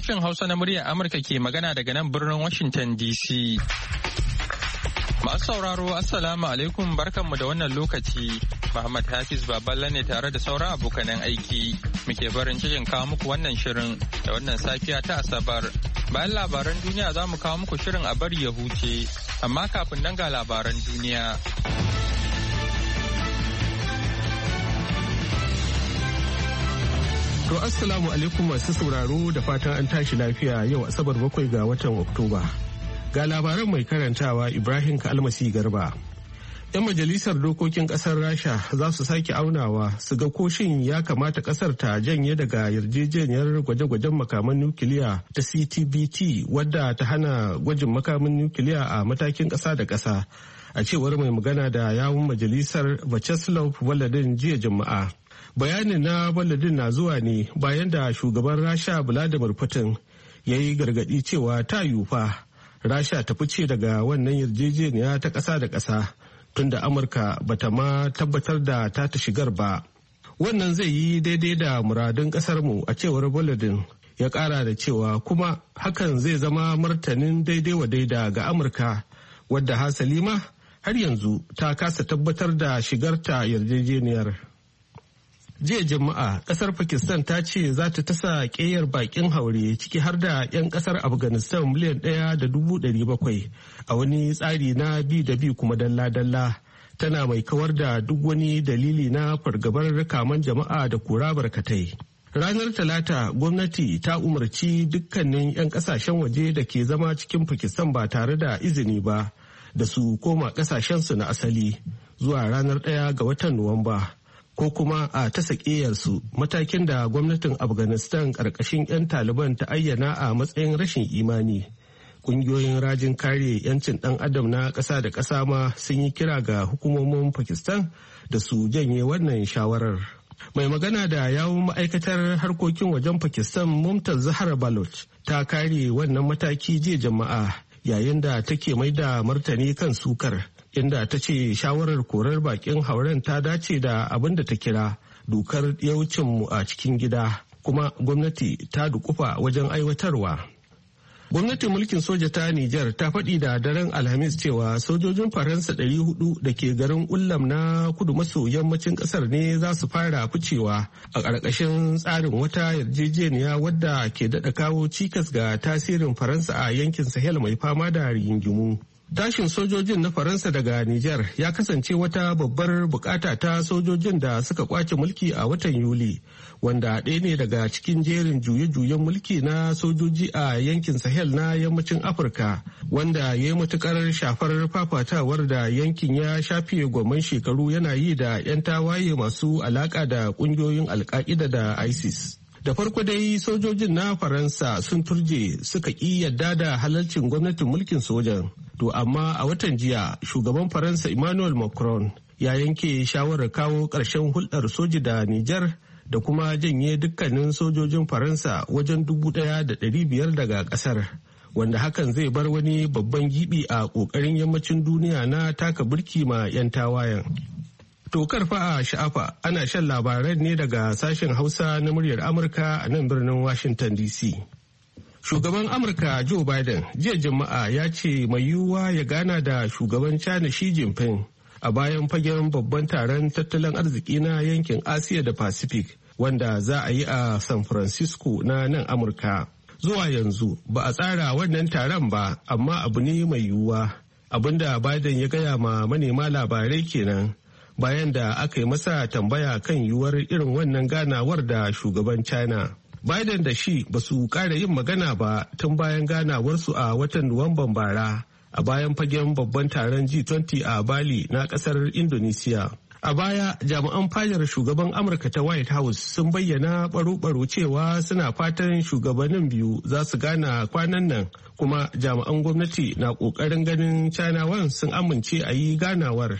Sashen Hausa na muryar Amurka ke magana daga nan birnin Washington DC. Masu sauraro Assalamu alaikum barkanmu da wannan lokaci. Muhammad Hafiz Baballa ne tare da sauran abokanan aiki. Muke barin cikin kawo muku wannan shirin da wannan safiya ta Asabar. Bayan labaran duniya za mu kawo muku shirin a bari ya huce. Amma kafin nan ga labaran duniya. To assalamu alaikum masu sauraro da fatan an tashi lafiya yau Asabar 7 ga watan Oktoba. Ga labaran mai karantawa Ibrahim Kalmasi Garba. 'Yan majalisar dokokin kasar Rasha za su sake aunawa su ga koshin ya kamata kasar ta janye daga yarjejeniyar gwaje-gwajen makaman nukiliya ta CTBT wadda ta hana gwajin makamin nukiliya a matakin kasa da kasa. A cewar mai magana da yawun majalisar Vyacheslav Volodin jiya Juma'a. Bayanin na Volodin na zuwa ne bayan da shugaban Rasha Vladimir Putin ya yi gargadi cewa ta yufa Rasha ta fice daga wannan yarjejeniya ta ƙasa da ƙasa tunda Amurka bata ma tabbatar da ta shigar ba. Wannan zai yi daidai da muradun ƙasarmu a cewar Volodin ya ƙara da cewa kuma hakan zai zama martanin daidai wa daida ga Amurka wadda hasali ma har yanzu ta kasa tabbatar da shigarta yarjejeniyar. Jiya Juma'a kasar Pakistan ta ce za ta tasa ƙeyar bakin haure ciki har da 'yan kasar Afghanistan miliyan 1.700 a wani tsari na bi da bi kuma dalla-dalla tana mai kawar da duk wani dalili na fargabar kaman jama'a da kura barkatai. Ranar Talata gwamnati ta umarci dukkanin 'yan kasashen waje da ke zama cikin Pakistan ba tare da izini ba da su koma kasashensu na asali zuwa ranar 1 ga watan Nuwamba. Ko kuma a ta sakiyarsu matakin da gwamnatin Afghanistan ƙarƙashin 'yan Taliban ta ayyana a matsayin rashin imani. Ƙungiyoyin rajin kare 'yancin ɗan adam na ƙasa da ƙasa ma sun yi kira ga hukumomin Pakistan da su janye wannan shawarar. Mai magana da yawun ma'aikatar harkokin wajen Pakistan Mumtaz Zahra Baloch ta kare wannan mataki jiya Juma'a yayin da take mai da martani kan sukar. Inda ta ce shawarar korar bakin hauren ta dace da abin da ta kira dokar yaucinmu a cikin gida kuma gwamnati ta dukufa wajen aiwatarwa. Gwamnatin mulkin soja ta Nijar ta faɗi da daren Alhamis cewa sojojin Faransa 400 da ke garin Ullam na kudu maso yammacin ƙasar ne za su fara ficewa a ƙarƙashin tsarin wata yarjejeniya wadda ke daɗa kawo cikas ga tasirin Faransa a yankin Sahel mai fama da rigingimu. Tashin sojojin na Faransa daga Nijar ya kasance wata babbar bukata ta sojojin da suka kwace mulki a watan Yuli, wanda ɗaya ne daga cikin jerin juye-juyen mulki na sojoji a yankin Sahel na yammacin Afirka, wanda ya yi matukar shafar fafatawar da yankin ya shafe gwamman shekaru yana yi da 'yan tawaye masu alaka da ƙungiyoyin Al-Qaida da ISIS. Da farko dai sojojin na Faransa sun turje suka ƙi yadda da halarcin gwamnatin mulkin sojan. To amma a watan jiya shugaban Faransa Emmanuel Macron ya yanke shawarar kawo ƙarshen hulɗar soji da Nijar da kuma janye dukkanin sojojin Faransa wajen 1,500 daga ƙasar. Wanda hakan zai bar wani babban gibi a ƙoƙarin yammacin duniya na taka birki ma 'yan tawayen. To karfa a sha'afa ana shan labaran ne daga sashen Hausa na muryar Amurka a nan birnin Washington DC. Shugaban Amurka Joe Biden jiya Juma'a ya ce mai yiwuwa ya gana da shugaban China Xi Jinping a bayan fagen babban taron tattalin arziki na yankin Asiya da Pacific wanda za a yi a San Francisco na nan Amurka. Zuwa yanzu ba a tsara wannan taron ba amma abu ne mai yiwuwa. Abinda Biden ya gaya ma manema labarai kenan. Bayan da aka yi masa tambaya kan yiwuwar irin wannan ganawar da shugaban China. Biden da shi ba su ƙara yin magana ba tun bayan ganawarsu a watan Nuwamban bara a bayan fagen babban taron G20 a Bali na ƙasar Indonesia. A baya jami'an fadar shugaban Amurka ta White House sun bayyana baro-baro cewa suna fatan shugabannin biyu za su gana kwanan nan kuma jami'an gwamnati na ƙoƙarin ganin Chinawan sun amince a yi ganawar.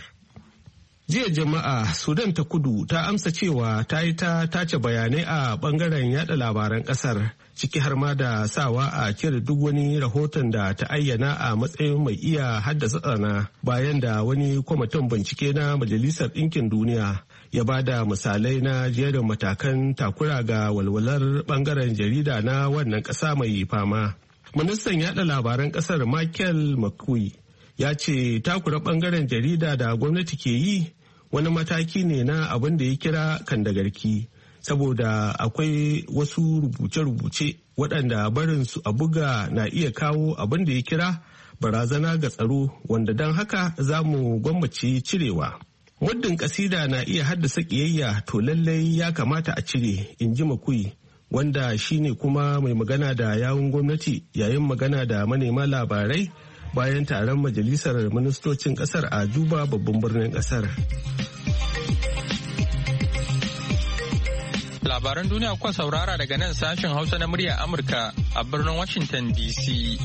Jiya Juma'a Sudan ta kudu ta amsa cewa ta yi ta tace bayanai a bangaren yada labaran kasar ciki har ma da sawa a cire duk wani rahoton da ta ayyana a matsayin mai iya haddasa tsana bayan da wani kwamitin bincike na Majalisar Ɗinkin Duniya ya ba da misalai na jerin matakan takura ga walwalar bangaren jarida na wannan ƙasa mai fama. Ministan yaɗa labaran ƙasar Michael McCoy ya ce takura bangaren jarida da gwamnati ke yi wani mataki ne na abin da ya kira kandagarki, saboda akwai wasu rubuce-rubuce waɗanda barin su a buga na iya kawo abin da ya kira barazana ga tsaro, wanda don haka za mu gwammace cirewa. Muddin kasida na iya haddasa ƙiyayya to lallai ya kamata a cire, in ji Makui, wanda shine kuma mai magana da yawun gwamnati yayin magana da manema labarai bayan taron majalisar ministocin kasar a Juba, babban birnin kasar. Labaran duniya kuka saurara daga nan sashen Hausa na murya Amurka a birnin Washington DC.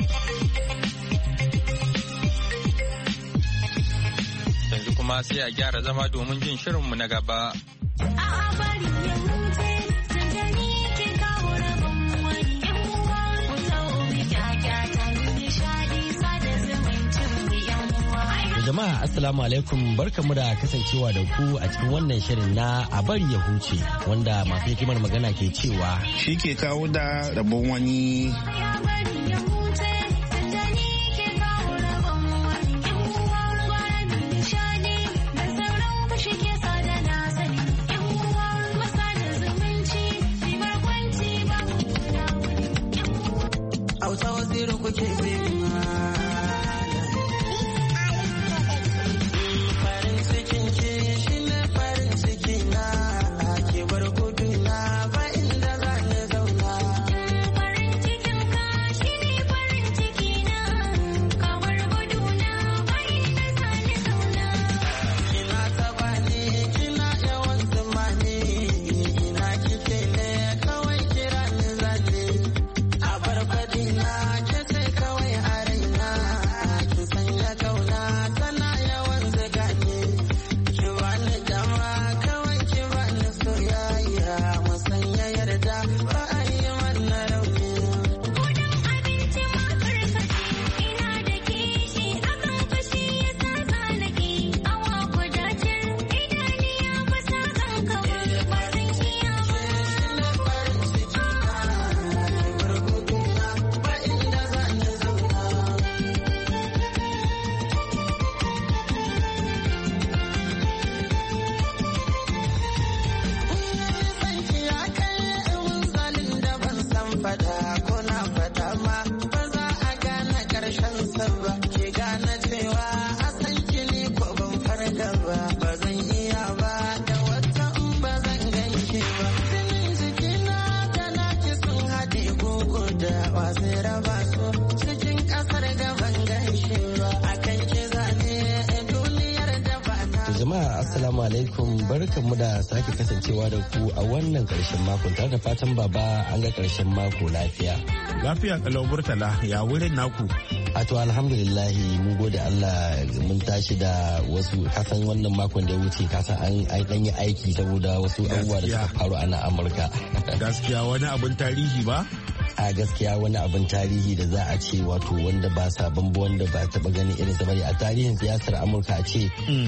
Yanzu kuma sai a gyara zama domin jin shirinmu na gaba. Jama'a assalamu alaikum, barkamu da kasancewa da ku a cikin wannan shirin na a bari ya huce, wanda masu hikimar magana ke cewa shi ke kawo da rabon wani. Assalamu alaikum, barkanmu da sake kasancewa da ku a wannan karshen mako, tare da fatan baba an ga karshen mako lafiya. Lafiya kalau Murtala, ya wurin naku? To alhamdulillahi mun gode Allah, mun tashi da wasu, kasan wannan makon da ya wuce kasan an dan yi aiki saboda wasu abubuwa da suka faru a nan Amurka. Gaskiya wani abun tarihi ba? A gaskiya wani abin tarihi da za a ce wato wanda ba sabon ba, wanda ba taba ganin irin sa bane a tarihin siyasar Amurka, a ce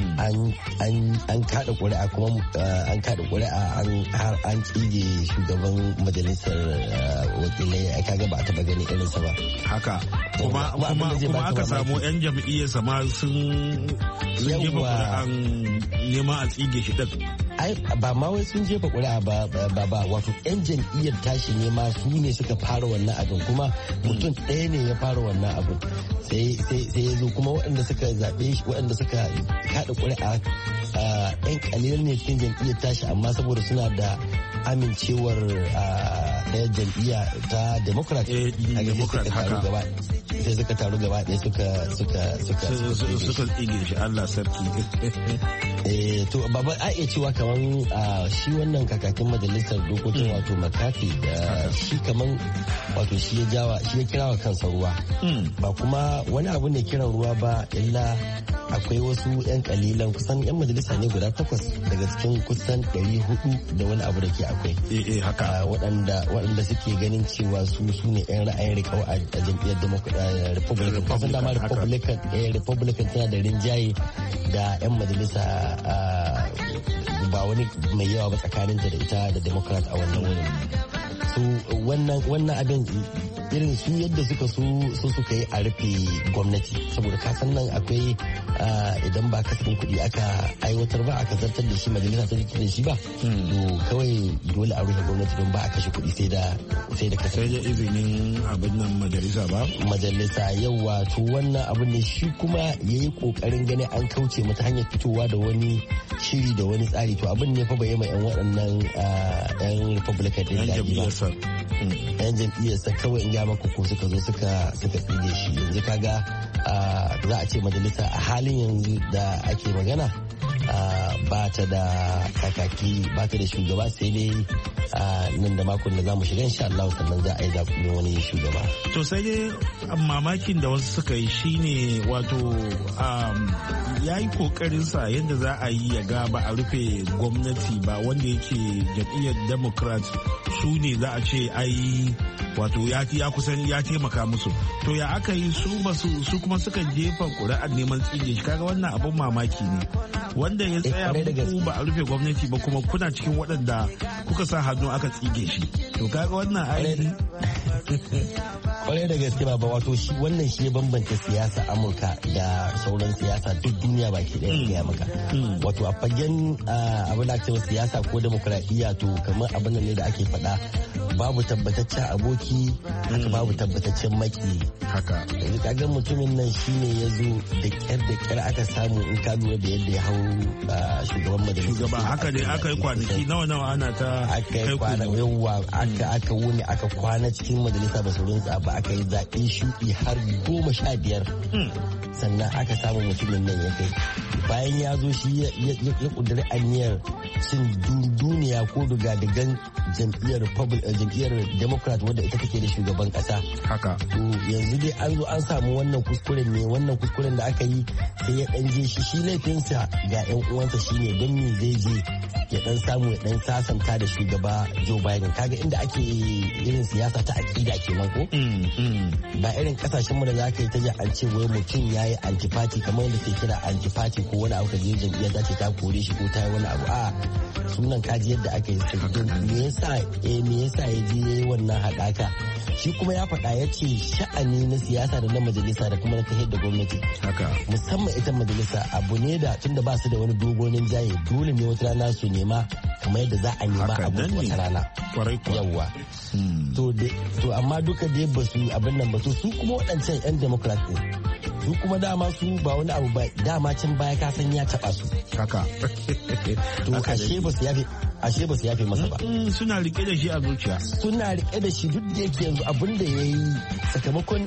an kada ƙuri'a kuma an kada ƙuri'a an tsige shugaban majalisar wakilai, kaga ba taba ganin irin sa ba. Haka kuma aka samu 'yan jam'iyyar sama sun jefa ƙuri'an neman a tsige shi din. Ai ba ma wai sun jefa ƙuri'a ba wato 'yan jam'iyyar tashi ne ma su ne suka fara wannan abin, kuma mutum ɗaya ne ya fara wannan abin, sai ya zo kuma waɗanda suka zaɓe shi, waɗanda suka kaɗa ƙuri'a 'yan ƙalilan ne cikin jam'iyyar tashi, amma saboda suna da amincewar ɗaya jam'iyya ta democrat sai suka taru gaba ɗaya suka tsige shi. Allah sarki. To baba a iya cewa kaman shi wannan kakakin majalisar dokokin wato McCarthy, shi kaman wato shi ya kira wa kansa ruwa, ba kuma wani abu ne kiran ruwa ba, illa akwai wasu 'yan kalilan, kusan 'yan majalisa ne guda 8 daga cikin kusan 400 da wani abu da ke akwai, waɗanda suke ganin cewa su ne 'yan ra'ayin rikau a jam'iyyar Republican. Kasan dama Republican tana da rinjaye da 'yan majalisa ba wani mai yawa ba tsakaninta da ita da Democrat a wannan wurin. So wannan abin irin su yadda suka yi a rufe gwamnati, saboda kasan nan akwai idan ba kasafin kuɗi aka aiwatar ba aka zartar da shi majalisa ta zartar da shi ba, to kawai dole a rufe gwamnati don ba a kashe kuɗi sai da kasafin. Sai da izinin abin nan majalisa ba? Majalisa yawa, to wannan abin ne shi kuma ya yi ƙoƙarin ganin an kauce mata hanyar fitowa da wani shiri da wani tsari, to abin ne fa bai yi ma 'yan waɗannan 'yan Republican ɗin daɗi ba. 'Yan jam'iyyarsa kawai in gama ko suka zo suka tsige shi. Yanzu kaga za a ce majalisa a halin yanzu da ake magana ba ta da kakaki, ba ta da shugaba, sai dai nan da makon da za mu shiga insha Allah sannan za a yi zaɓen wani shugaba. To sai dai mamakin da wasu suka yi shine wato ya yi kokarinsa yadda za a yi ya ga ba a rufe gwamnati ba, wanda yake jam'iyyar Democrat su ne za a ce ai wato ya kusan ya taimaka musu. To ya aka yi su kuma suka jefa ƙuri'ar neman tsige shi, kaga wannan abin mamaki ne. Wanda ya tsaya muku ba a rufe gwamnati ba kuma kuna cikin waɗanda kuka sa hannu aka tsige shi, to kaga wannan ai kwarai da gaske ba wato shi wannan shi ya bambanta siyasa Amurka da sauran siyasa duk duniya baki ɗaya ya maka. Wato a fagen abin da ake cewa siyasa ko demokradiyya, to kamar abin ne da ake faɗa, babu tabbataccen aboki haka babu tabbataccen maki. Haka yanzu kaga mutumin nan shine ya zo da kyar aka samu, in ka lura da yadda ya hau shugaban majalisa. Shugaba haka ne, aka yi kwanaki nawa ana ta kai kwana yawa aka wuni aka kwana cikin majalisa ba su rinsa ba, aka yi zaɓe shuɗi har 15 sannan aka samu mutumin nan ya kai. Bayan ya zo shi ya ƙudiri aniyar cin duniya ko duga-dugan jam'iyyar Democrat wadda ita take da shugaban ƙasa. Haka. To yanzu dai an zo an samu wannan kuskuren da aka yi, sai ya ɗan je shi laifinsa ga 'yan uwansa shine don me zai je ya ɗan samu ya ɗan sasanta da shugaba Joe Biden. Kaga inda ake irin siyasa ta aƙida kenan ko? Ba irin kasashen mu da za ka yi ta ji an ce wai mutum ya yi antifati kamar yadda ke kira antifati ko wani abu ka je jam'iyyar ta ce ta kore shi ko ta yi wani abu. A sunan kaji yadda aka yi me yasa ya je ya yi wannan haɗaka. Shi kuma ya faɗa ya ce sha'ani na siyasa da na majalisa da kuma na tafiyar da gwamnati. Haka. Musamman ita majalisa abu ne da tunda ba su da wani dogonin jaye dole ne wata rana su nema kamar yadda za a nema abu wata rana. Yawwa. To amma duka dai ba su abin nan ba, to su kuma waɗancan 'yan Democrat ɗin su kuma dama su ba wani abu ba, dama can baya ka san ya taɓa su. Haka. To ashe ba su yafe masa ba. Suna rike da shi a zuciya. Suna rike da shi duk da yake yanzu abin da ya yi sakamakon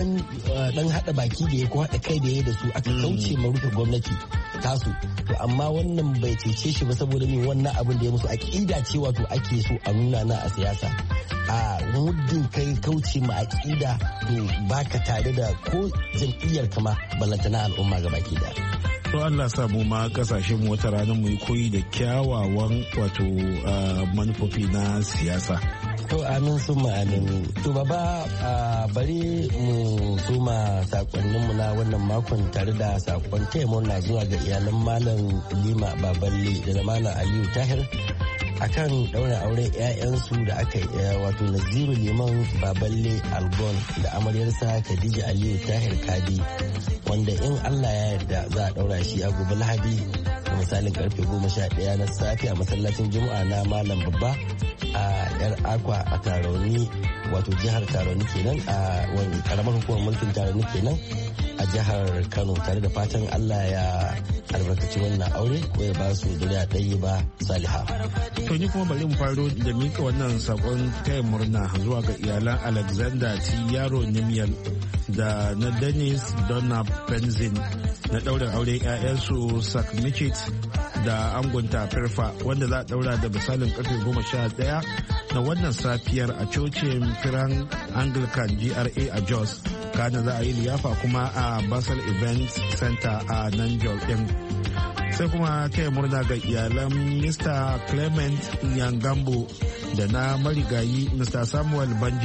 dan haɗa baki da ya ko haɗa kai da ya da su aka kauce ma rufe gwamnati tasu. To amma wannan bai cece shi ba, saboda min wannan abin da ya musu aƙida ce wato ake so a nuna na a siyasa. A muddin kai kauce ma aƙida to baka tare da ko jam'iyyar kama ballantana al'umma ga baki da. To Allah sa mu ma kasashen mu wata rana mu yi koyi da kyawawan wato manufofi na siyasa. To amin sun amin. To baba bari mu suma sakonninmu na wannan makon tare da sakon taya murna zuwa ga iyalan Malam Lima Baballe da Malam Aliyu Tahir akan daura auren 'ya'yansu da aka wato Naziru Liman Baballe Algon da amaryarsa Khadija Aliyu Tahir Kadi, wanda in Allah ya yarda za a daura shi a gobe Lahadi da misalin karfe 11 na safe a masallacin Juma'a na Malam Babba a yar Akwa a Tarauni, wato jihar Tarauni kenan, a wani karamar hukumar mulkin Tarauni kenan a jihar Kano, tare da fatan Allah ya albarkaci wannan aure ko ya ba su duniya ɗaya ba saliha. To ni kuma bari mu faro da mika wannan sakon taya murna zuwa ga iyalan Alexander T. Yaro Nimiyal da na Dennis Donna Benzin na ɗaurin aure 'ya'yansu Sak Michit da angonta Perfa, wanda za a ɗaura da misalin karfe 11 na wannan safiyar a cocin Firan Anglican GRA a Jos. Kana za a yi liyafa kuma a Basel Event Center a nan Jos ɗin. Sai kuma taya murna ga iyalan Mr. Clement Nyangambo da na marigayi Mr. Samuel Banja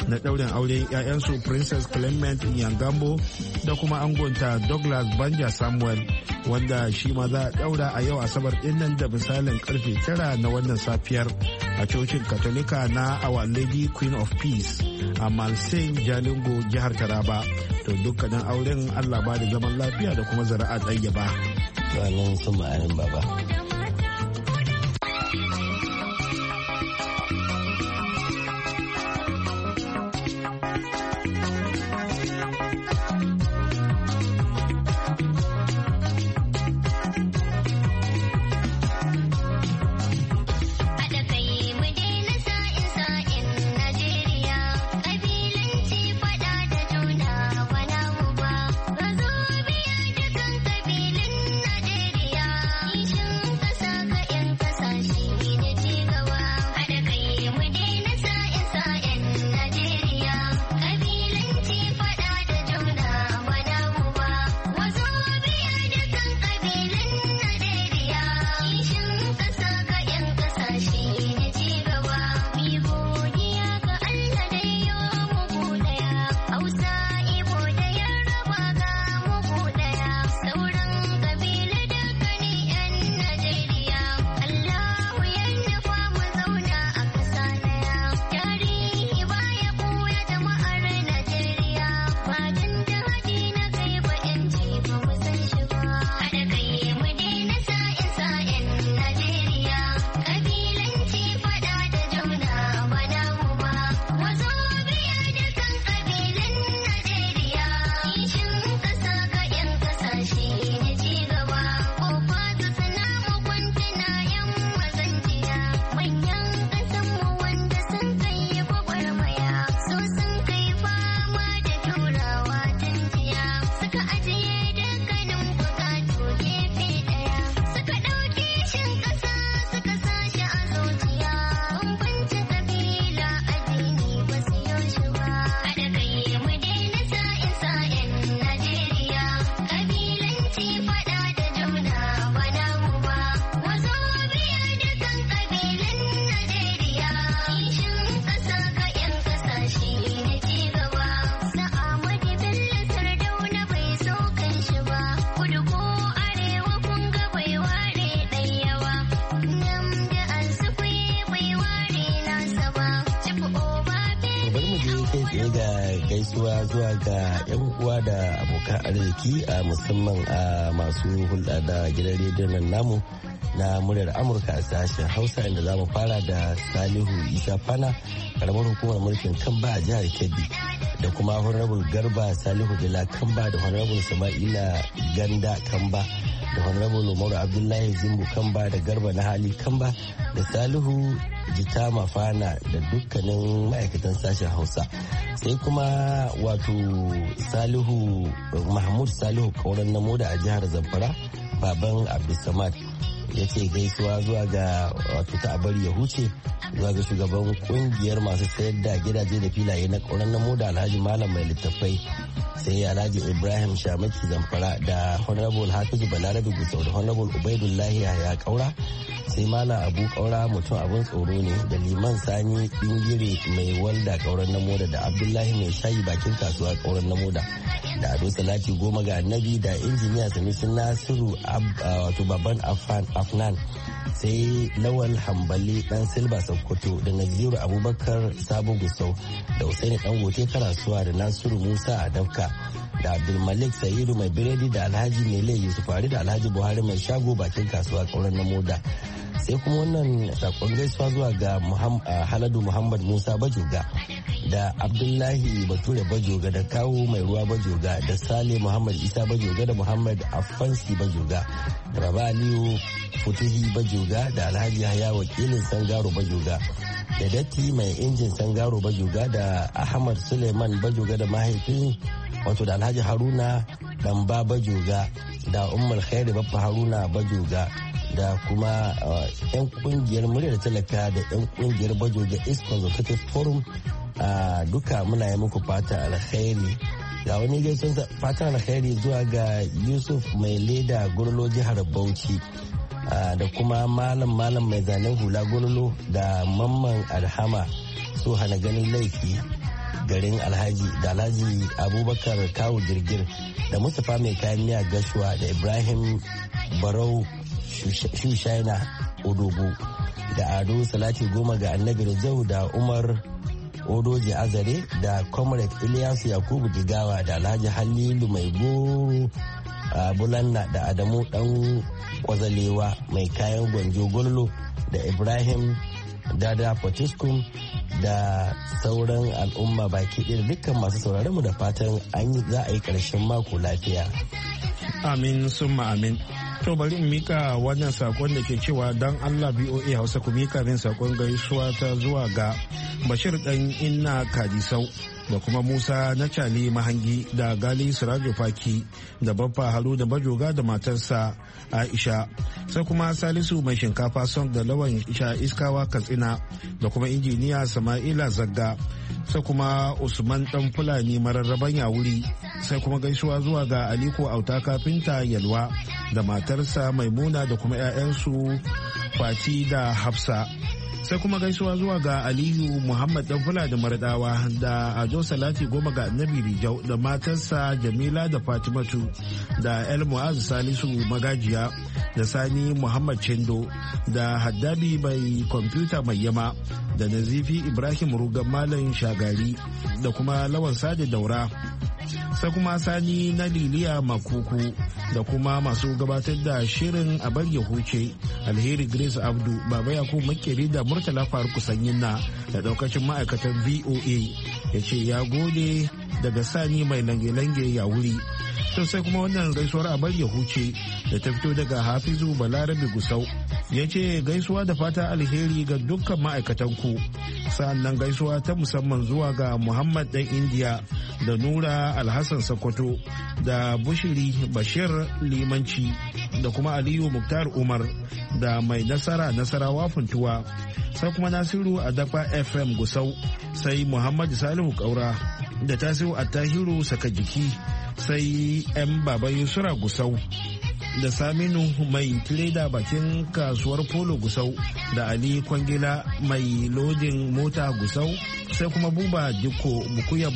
na ɗaurin auren 'ya'yansu Princess Clement Nyangambo da kuma angonta Douglas Banja Samuel, wanda shi ma za a ɗaura a yau Asabar ɗinnan da misalin karfe 9 na wannan safiyar a cocin Katolika na Our Lady Queen of Peace a Malsing, Jalingo, jihar Taraba. To dukkanin auren Allah ba da zaman lafiya da kuma zara'a ɗayyaba. Amin sun ma'anin baba. gaisuwa zuwa ga 'yan uwa da abokan arziki a musamman a masu hulɗa da gidan rediyon namu na muryar Amurka a sashen Hausa, inda za mu fara da Salihu Isa Fana, karamar hukumar mulkin Kamba a jihar Kebbi, da kuma Honorable Garba Salihu Dila Kamba, da Honorable Sama'ila Ganda Kamba, da Honorable Umaru Abdullahi Zimbu Kamba, da Garba na Hali Kamba, da Salihu Jitama Fana, da dukkanin ma'aikatan sashen Hausa. Sai kuma wato Salihu Mahmud Salihu Kauran Namoda a jihar Zamfara, baban Abdulsamad, ya ce gaisuwa zuwa ga wato ta bari ya huce zuwa ga shugaban kungiyar masu sayar da gidaje da filaye na Kauran Namoda Alhaji Malam Mai Littafai, sai Alhaji Ibrahim Shamaki Zamfara, da Honorable Hafizu Balarabe Gusau, da Honorable Ubaidullahi Yahaya Kaura, sai Malam Abu Kaura mutum abin tsoro ne, da Liman Sani Bingire Mai Walda Kauran Namoda, da Abdullahi Mai Shayi bakin kasuwa Kauran Namoda, da Ado Salati Goma ga Annabi, da Injiniya Sanusi Nasiru wato Baban Afnan, sai Lawal Hambali Dan Silba Sokoto, da Naziru Abubakar Sabo Gusau, da Usaini Dangote Karasuwa, da Nasiru Musa Adabka, da Abdulmalik Sayidu Mai Biredi, da Alhaji Mele Yusuf Ari, da Alhaji Buhari Mai Shago bakin kasuwa Kauran Namoda. Sai kuma wannan sakon gaisuwa zuwa ga Haladu Muhammad Musa Bajoga, da Abdullahi Bature Bajoga, da Kawu Mai Ruwa Bajoga, da Sale Muhammad Isa Bajoga, da Muhammad Afansi Bajoga, da Raba Aliyu Futuhi Bajoga, da Alhaji Haya Wakilin Sangaro Bajoga, da Datti Mai Injin Sangaro Bajoga, da Ahmad Suleiman Bajoga, da mahaifin wato da Alhaji Haruna Damba Bajoga, da Ummul Khairi Baffa Haruna Bajoga, da kuma 'yan kungiyar muryar talaka, da 'yan kungiyar Bajoga East Consultative Forum, duka muna yi muku fata alkhairi. Ga wani gaisuwar fata alkhairi zuwa ga Yusuf Mai Leda Gurlo jihar Bauchi, da kuma malam mai zanen hula Gurlo, da Mamman Alhama So Hana Ganin Laifi, garin alhaji da alhaji abubakar kawu girgir da mustapha mai kayan miya gashuwa da ibrahim barau shushaina odogo da ado salati goma ga annabi rajau da umar odoji azare da comrade ilyasu yakubu jigawa da alhaji halilu mai goro bulanna da adamu dan kwazalewa mai kayan gwanjo gollo da ibrahim dada potiskum da sauran al'umma baki ɗaya dukkan masu sauraron mu da fatan za a yi ƙarshen mako lafiya. Amin summa amin. To bari in mika wannan sakon da ke cewa dan Allah BOA Hausa ku mika min sakon gaisuwa ta zuwa ga Bashir dan Inna Kadisau da kuma Musa na Cali Mahangi da Gali Sirajo Faki da Baffa Haru da Bajoga da matarsa Aisha sai kuma Salisu mai shinkafa son da Lawan Isha Iskawa Katsina da kuma injiniya Sama'ila Zagga sai kuma Usman dan Fulani mararraban Yawuri sai kuma gaisuwa zuwa ga Aliko Auta Kafinta Yalwa da matarsa Maimuna da kuma 'ya'yansu Fati da Hafsa sai kuma gaisuwa zuwa ga Aliyu Muhammad Danfula da Maradawa da Ado Salati goma ga Annabi Rijau da matarsa Jamila da Fatimatu da El Mu'azu Salisu Magajiya da Sani Muhammad Chindo da Haddabi mai kwamfuta mai yama da Nazifi Ibrahim Rugan Malam Shagari da kuma Lawan Sade Daura sai kuma Sani na Liliya Makuku da kuma masu gabatar da shirin a bar ya huce Alheri Grace Abdu Baba Yakubu Makeri da Murtala Faruk Sanyinna da daukacin ma'aikatan VOA ya ce ya gode daga Sani mai lange-lange ya wuri. To sai kuma wannan gaisuwar a bar ya huce da ta fito daga Hafizu Balarabe Gusau ya ce gaisuwa da fata alheri ga dukkan ma'aikatanku sa'annan gaisuwa ta musamman zuwa ga Muhammad dan Indiya da Nura Alhassan Sokoto da Bushiri Bashir Limanci da kuma Aliyu Muktar Umar da mai Nasarawa Funtuwa sai kuma Nasiru Adafa FM Gusau sai Muhammad Salihu Kaura da Tasiru Attahiru Sakajiki sai 'yan Baba Yusura Gusau da Saminu mai tireda bakin kasuwar Polo Gusau da Ali Kwangila mai lodin mota Gusau sai kuma Buba Dikko Bukuyam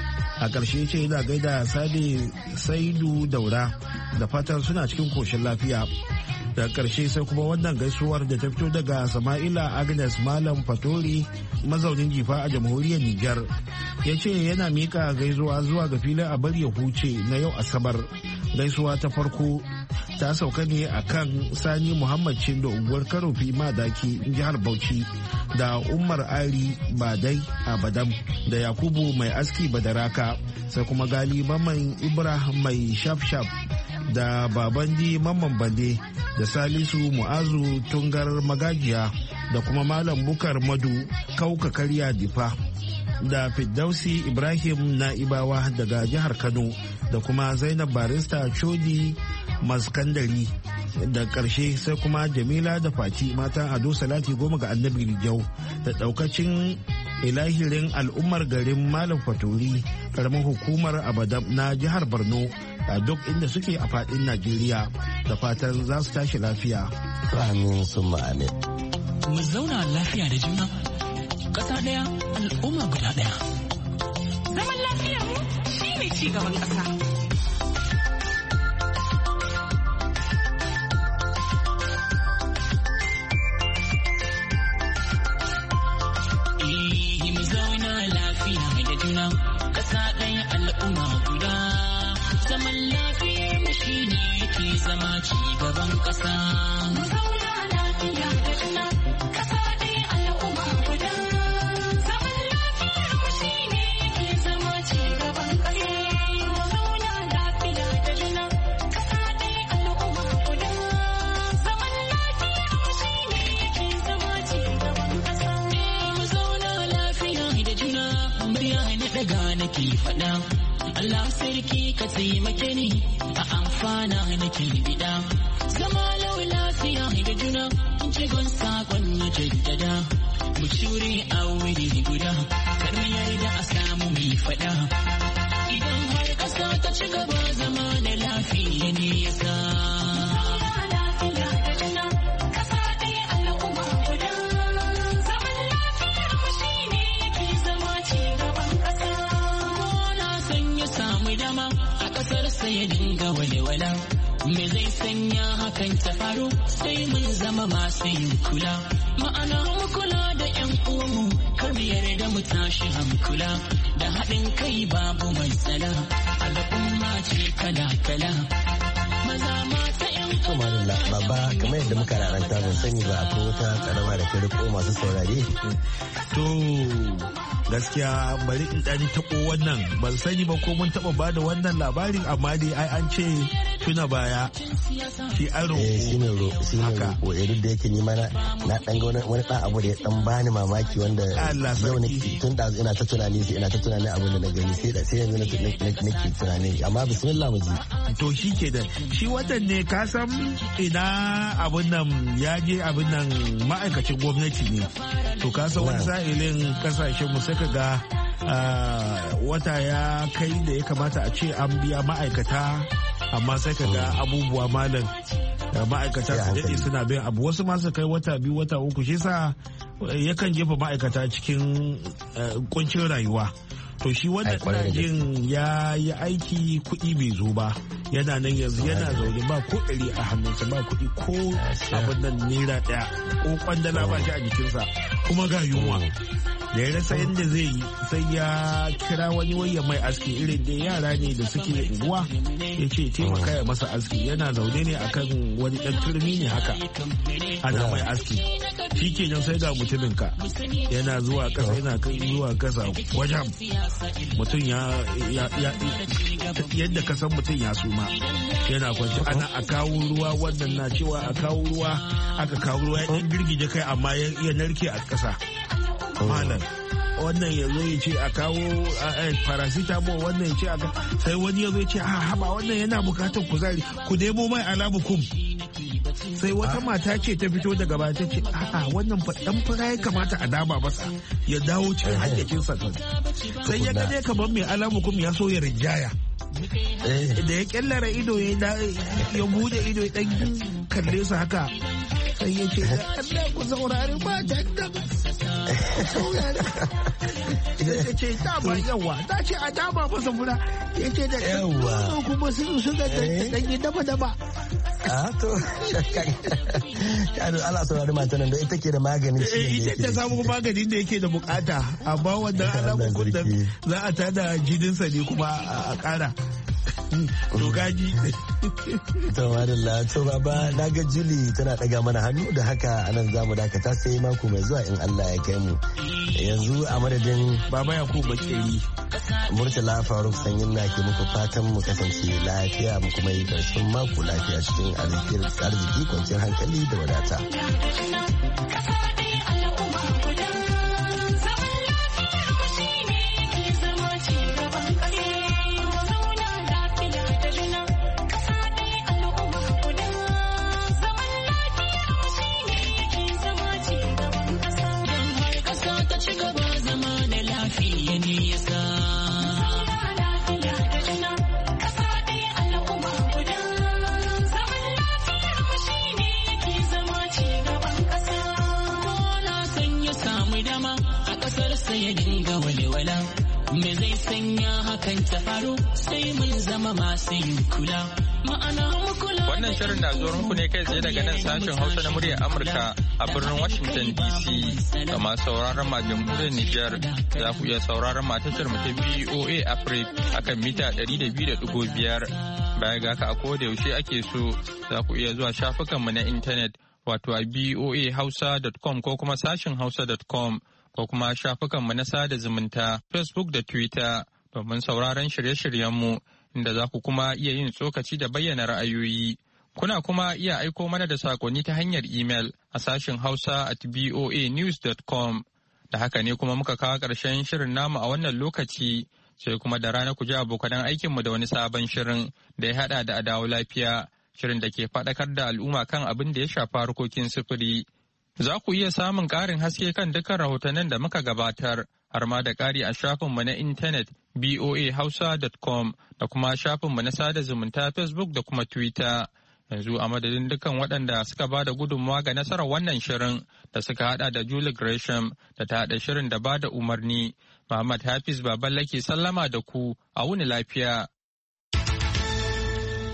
a ƙarshe ce yana gaida Sade Saidu Daura da fatan suna cikin koshin lafiya. Da ƙarshe sai kuma wannan gaisuwar da ta fito daga Sama'ila Agnes Malam Fatori mazaunin Jifa a jamhuriyar Nijar ya ce yana mika gaisuwa zuwa ga filin a bar ya huce na yau Asabar. Gaisuwa ta farko ta sauka ne a kan Sani Muhammad Chindo unguwar Karofi Madaki jihar Bauchi da Umar Ari Badai a Badam da Yakubu mai aski Badaraka sai kuma Gali Mamman Ibrahim mai shaf-shaf da Babandi Mamman Bande da Salisu Mu'azu Tungar Magajiya da kuma Malam Bukar Madu Kauka Karya Difa da Firdausi Ibrahim Na'ibawa daga jihar Kano da kuma Zainab Barista Chodi Maskandari da ƙarshe sai kuma Jamila da Fati matan Ado Salati goma ga Annabi Rijau da ɗaukacin ilahirin al'ummar garin Malam Fatori ƙaramin hukumar Abadam na jihar Borno a duk inda suke a faɗin Najeriya da fatan za su tashi lafiya. Amin summa amin. Mu zauna lafiya da juna ƙasa ɗaya al'umma guda ɗaya. Zaman lafiya mu shi ne ci gaban ƙasa. Mu zauna lafiya da juna ƙasa ɗaya al'umma guda. Zaman lafiyar mu shi ne ke zama ci gaban ƙasa. Mu zauna lafiya da juna ƙasa ɗaya al'umma guda. Zaman lafiyar mu shi ne ke zama ci gaban ƙasa. Mu zauna lafiya da juna ƙasa ɗaya al'umma guda. Zaman lafiyar mu shi ne ke zama ci gaban ƙasa. Mu zauna lafiya da juna murya na ɗaga nake faɗa. Allah sarki ka taimake ni a amfana nake bida zama lau lafiya da juna ci gon sakon na jaddada mu shure a wuri guda kar mu yarda a samu mai fada idan har kasa ta ci gaba zama na lafiya ne yasa lafiya da juna kasa ɗaya al'umma guda zaman lafiya mu shine ke zama ci gaban kasa dinga walwala. Me zai sanya hakan ta faru sai mun zama masu yin kula. Ma'ana mu kula da 'yan uwanmu kar mu yarda mu tashi hankula. Da haɗin kai babu matsala al'umma ce kala-kala. Maza mata 'yan Tumarilla baba kamar yadda muka raranta ban sani ba akwai wata karama da kirko masu saurare. To gaskiya bari in ɗan taɓo wannan ban sani ba ko mun taɓa ba da wannan labarin amma dai ai an ce tuna baya shi an roƙo. Shi ne roƙo duk da yake ni ma na ɗan ga wani ɗan abu da ya ɗan bani mamaki wanda yau tun da ina ta tunani abin da na gani sai yanzu nake tunani amma bismillah mu ji. To shi ke da shi watan ne ka san ina abin nan ya je abin nan ma'aikacin gwamnati ne to ka san wani sa'ilin kasashen mu sai ka ga wata ya kai da ya kamata a ce an biya ma'aikata amma sai ka ga abubuwa malam ma'aikata su daɗe suna biyan abu wasu masu kai wata 2 wata 3 shi sa yakan jefa ma'aikata cikin kuncin rayuwa. To shi wannan ina jin ya yi aiki kuɗi bai zo ba yana nan yanzu yana zaune ba ko ɗari a hannunsa ba kuɗi ko abin nan naira ɗaya ko kwandala ba shi a jikinsa kuma ga yunwa da ya rasa yadda zai yi sai ya kira wani waya mai aski irin da yara ne da suke unguwa ya ce taimaka ya masa aski yana zaune ne akan wani ɗan turmi ne haka ana mai aski shi ke nan sai ga mutumin ka yana zuwa ƙasa yana kai zuwa ƙasa wajen mutum yadda ka san mutum ya suma yana kwanci ana a kawo ruwa wannan na cewa a kawo ruwa aka kawo ruwa ya ɗan girgije kai amma ya narke a ƙasa malam wannan ya zo ya ce a kawo paracetamol wannan ya ce sai wani ya zo ya ce haba wannan yana bukatar kuzari ku nemo mai alabukum sai wata mata ce ta fito daga baya ta ce a'a wannan dan fura ya kamata a dama masa ya dawo cikin hayyacinsa sai ya gane kamar mai alabukum ya so ya rinjaya da ya kyallara ido ya bude ido ya dan kalle su haka sai ya ce Allah ku saurari ba ta idan ta ce dama yawa ta ce a dama masa fura ya ce da yawa kuma sun suka dangi daba to kano ala saurari mata nan da ita ke da maganin shi ita ta samu maganin da yake da bukata amma wannan alamun da za a tada jininsa ne kuma a kara to gaji to wadalla to baba na ga Julie tana daga mana hannu da haka anan zamu dakata sai mako mai zuwa in Allah ya kai mu yanzu a madadin baba Yakubu Bakeri Murtala Faruk Sanyin na ke muku fatan mu kasance lafiya mu kuma yi karshen mako lafiya cikin arziki kwanciyar hankali da wadata. ya dinga walwala me zai sanya hakan ta faru sai mun zama masu yin kula ma'ana mu kula. Wannan shirin na zuwa muku ne kai tsaye daga nan sashen Hausa na muryar Amurka a birnin Washington DC. Da masu sauraron ma jamhuriyar Nijar za ku iya sauraron matashar mu ta VOA Africa akan mita 200.5. Baya ga haka a koda yaushe ake so za ku iya zuwa shafukanmu na intanet wato a voahausa.com ko kuma sashen hausa.com ko kuma shafukanmu na sada zumunta Facebook da Twitter domin sauraron shirye-shiryenmu inda za ku kuma iya yin tsokaci da bayyana ra'ayoyi. Kuna kuma iya aiko mana da sakonni ta hanyar email a sashen hausa@voanews.com. Da haka ne kuma muka kawo ƙarshen shirin namu a wannan lokaci sai kuma da rana ku ji abokan aikinmu da wani sabon shirin da ya haɗa da adawo lafiya. Shirin da ke faɗakar da al'umma kan abin da ya shafa harkokin sufuri. Za ku iya samun ƙarin haske kan dukkan rahotannin da muka gabatar, har ma da ƙari a shafinmu na intanet voahausa.com da kuma shafinmu na sada zumunta Facebook da kuma Twitter. Yanzu a madadin dukkan waɗanda suka ba da gudunmawa ga nasarar wannan shirin da suka haɗa da Julie Gresham da ta haɗa shirin da ba da umarni. Muhammad Hafiz Baballa ke sallama da ku a wuni lafiya.